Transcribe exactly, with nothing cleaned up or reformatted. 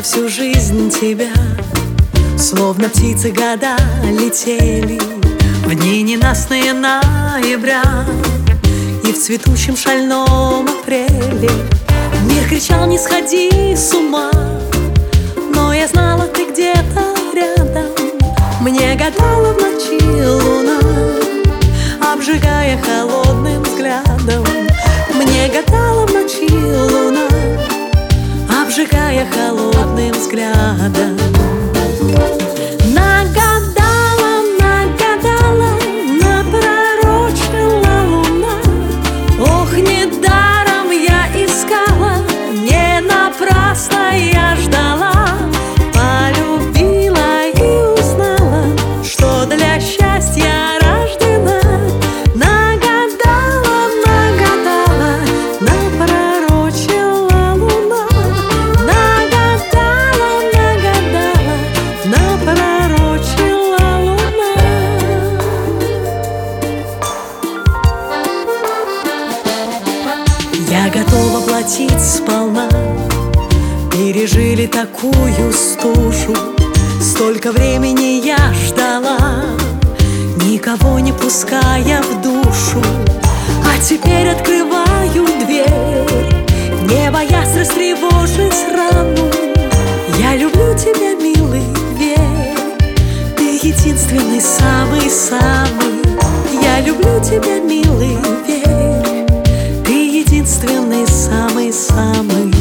всю жизнь тебя, словно птицы года летели в дни ненастные ноября. И в цветущем шальном апреле мир кричал: не сходи с ума. Но я знала, ты где-то рядом. Мне гадала в ночи луна, обжигая холодным взглядом. Мне гадала в ночи луна, обжигая холодным взглядом. Нагадала, нагадала, напророчила луна. Ох, недаром я искала, не напрасно я ждала. Полюбила и узнала, что для счастья рождена. Нагадала, нагадала, напророчила луна. Нагадала, нагадала, напророчила луна. Я готова платить сполна. Пережили такую стужу, столько времени я ждала, никого не пуская в душу. А теперь открываю дверь, не боясь растревожить рану. Я люблю тебя, милый, верь, ты единственный, самый-самый. Я люблю тебя, милый, верь, ты единственный, самый-самый.